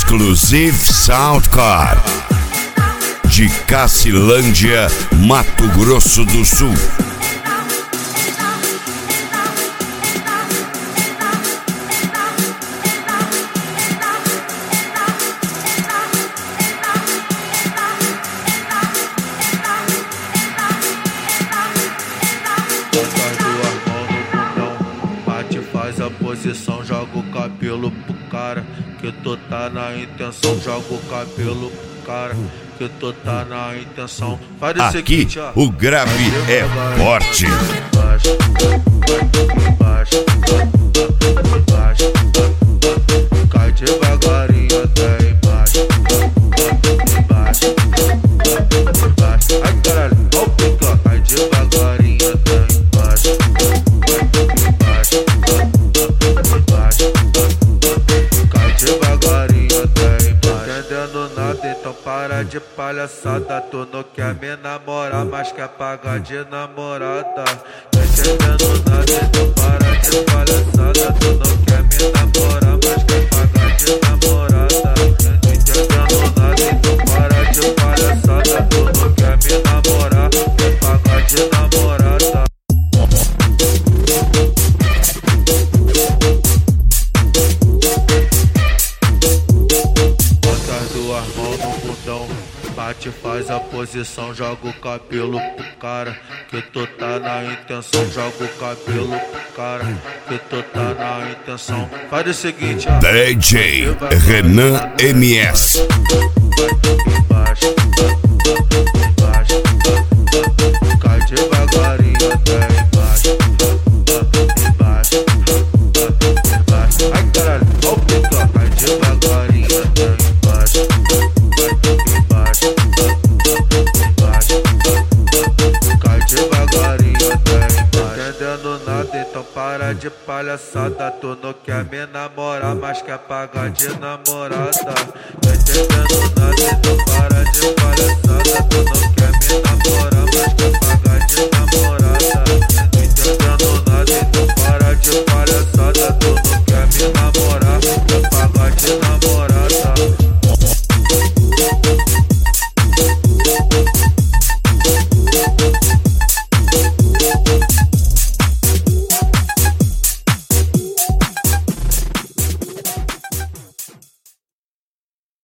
Exclusive Soundcar de Cacilândia, Mato Grosso do Sul. Faz a posição, joga o cabelo pro cara, que tu tá na intenção, joga o cabelo pro cara, que tu tá na intenção. Faz o Aqui seguinte, ó, o grave é forte. Cai devagarinho até embaixo. Ai caralho, ó o pica, cai devagarinho até embaixo. Cai devagarinho até embaixo. Entendendo nada, então para de palhaçada. Tu não quer me namorar, mas quer pagar de namorada. Entendendo nada, então para de palhaçada. Tu não quer me namorar, mas quer pagar de namorada. Entendendo nada, então para de palhaçada. Tu não quer me namorar, quer pagar de namorada. Bota as duas mãos no bundão, bate, faz a posição, joga o cabelo pro cara, que tu tá na intenção, joga o cabelo pro cara, que tu tá na intenção. Faz o seguinte, ó, DJ Renan MS. Cai devagarinho até embaixo. Ai caralho, ó o pica, cai devagarinho até embaixo. Cai devagarinho até embaixo. Entendendo nada, então para de palhaçada. Tu não quer me namorar, mas quer pagar de namorada. Entendendo nada, então para de palhaçada. Tu não quer me namorar, mas quer pagar de namorada.